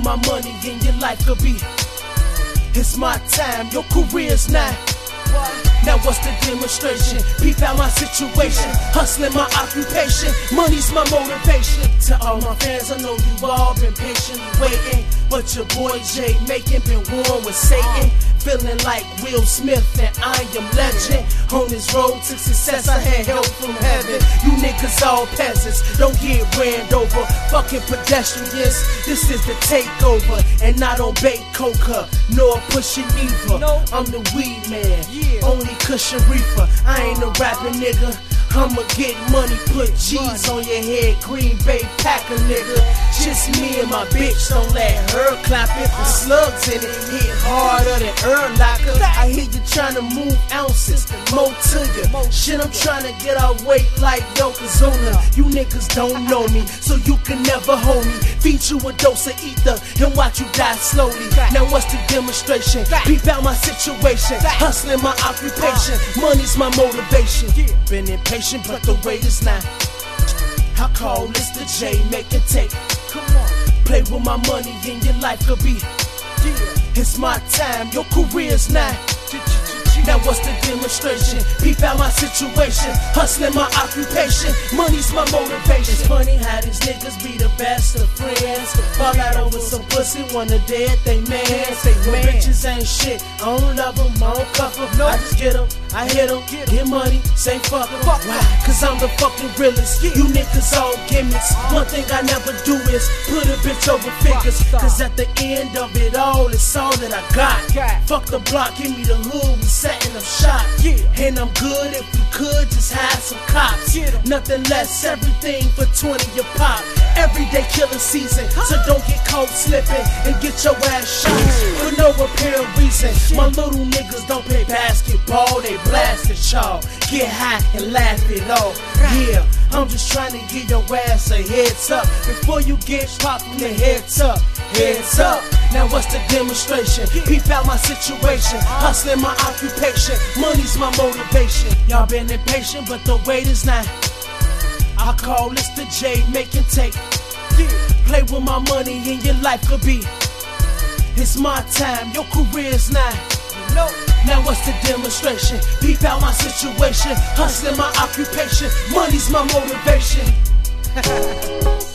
with my money and your life could be. It's my time, your career's now. Now what's the demonstration? Peep out my situation, hustling my occupation, money's my motivation. To all my fans, I know you all been patiently waiting, but your boy Jay making been warm with Satan. Feeling like Will Smith and I am legend. On this road to success, I had help from heaven. You niggas all peasants, don't get ran over. Fucking pedestrians, this is the takeover. And I don't bake coca, nor pushing either. I'm the weed man, only cushion reefer. I ain't a rapping nigga, I'ma get money, put G's on your head, Green Bay Packer nigga. Just me and my bitch, don't let her clap it. The slugs in it hit harder than Urlacher. I hear you trying to move ounces, more to you. Shit, I'm trying to get our weight like Yokozuna. You niggas don't know me, so you can never hold me. Feed you a dose of ether and watch you die slowly. Now what's the demonstration? Peep out my situation, hustling my occupation, money's my motivation. Been impatient, but the wait is not. I call this the J, make it take. Play with my money and your life could be. It's my time, your career's now. Now what's the demonstration? Peep out my situation, hustling my occupation, money's my motivation. It's funny how these niggas be the best of friends. Fall out over some pussy, wanna dead they man. When bitches ain't shit, I don't love them, I don't cuff them. I just get them, I hit them, get money, say fuck them. Why? Cause I'm the fucking realest. You niggas all gimmicks. One thing I never do is put a bitch over figures. Cause at the end of it all, it's all that I got. Fuck the block, give me the hood, we setting up shop. And I'm good if you could just hide some cops. Nothing less, everything for 20 a pop. Everyday killer season, so don't get caught slipping and get your ass shot for no apparent reason. My little niggas don't play basketball, they blast at y'all. Get high and laugh it off. Yeah, I'm just trying to give your ass a heads up before you get popped from the heads up. Heads up. Now what's the demonstration? Peep out my situation, hustling my occupation, money's my motivation. Y'all been impatient, but the wait is not. I call this the J, make and take. Play with my money and your life could be. It's my time, your career's not. Now what's the demonstration? Peep out my situation, hustling my occupation, money's my motivation.